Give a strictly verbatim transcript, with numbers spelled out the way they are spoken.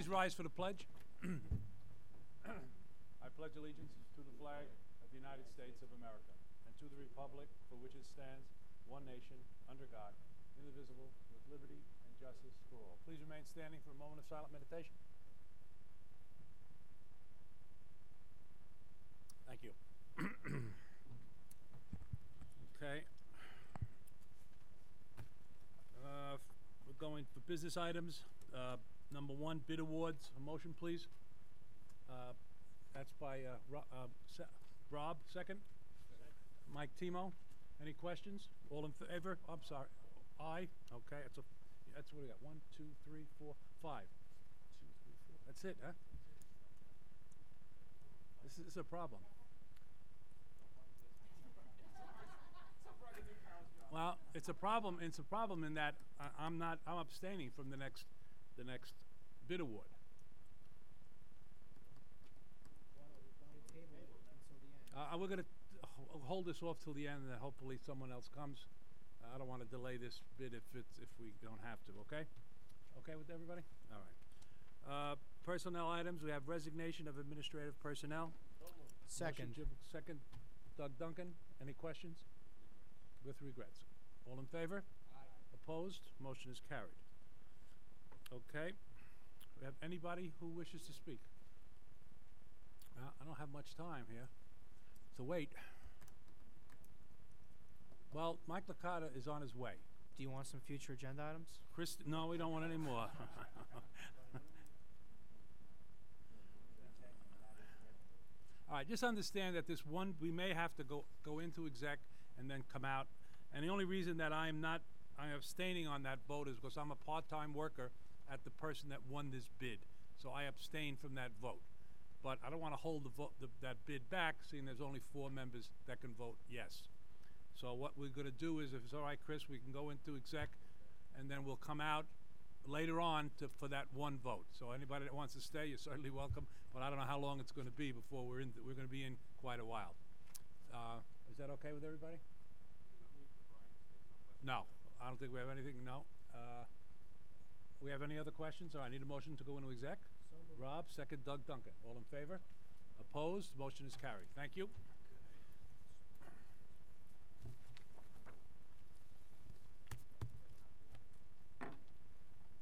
Please rise for the pledge. I pledge allegiance to the flag of the United States of America and to the republic for which it stands, one nation, under God, indivisible, with liberty and justice for all. Please remain standing for a moment of silent meditation. Thank you. Okay. Uh, we're going for business items. Uh, number one, bid awards. A motion, please. Uh, that's by uh, Ro uh, Se Rob, second. Second. Mike Timo. Any questions? All in favor? Oh, I'm sorry. Aye. Okay. That's a. That's what we got. One, two, three, four, five. Two, three, four. That's it, huh? This is, this is a problem. Well, it's a problem. It's a problem in that I, I'm not. I'm abstaining from the next, the next bid award. Uh, we're going to hold this off till the end, and then hopefully someone else comes. Uh, I don't want to delay this bid if it's if we don't have to. Okay. Okay with everybody. All right. Uh, personnel items. We have resignation of administrative personnel. Second. Motion, second. Doug Duncan. Any questions? With regrets. All in favor? Aye. Opposed? Motion is carried. Okay. We have anybody who wishes to speak? Uh, I don't have much time here to wait. Well, Mike Licata is on his way. Do you want some future agenda items? Chris, no, we don't want any more. All right, just understand that this one, we may have to go go into exec and then come out. And the only reason that I'm not, I'm abstaining on that vote is because I'm a part-time worker at the person that won this bid. So I abstain from that vote. But I don't want to hold the vote, the, that bid back, seeing there's only four members that can vote yes. So what we're going to do is, if it's all right, Chris, we can go into exec, and then we'll come out later on to, for that one vote. So anybody that wants to stay, you're certainly welcome. But I don't know how long it's going to be before we're in. Th we're going to be in quite a while. Uh, is that okay with everybody? No, I don't think we have anything. No. Uh, we have any other questions? Or I need a motion to go into exec. So Rob, second. Doug Duncan. All in favor? Opposed? Motion is carried. Thank you.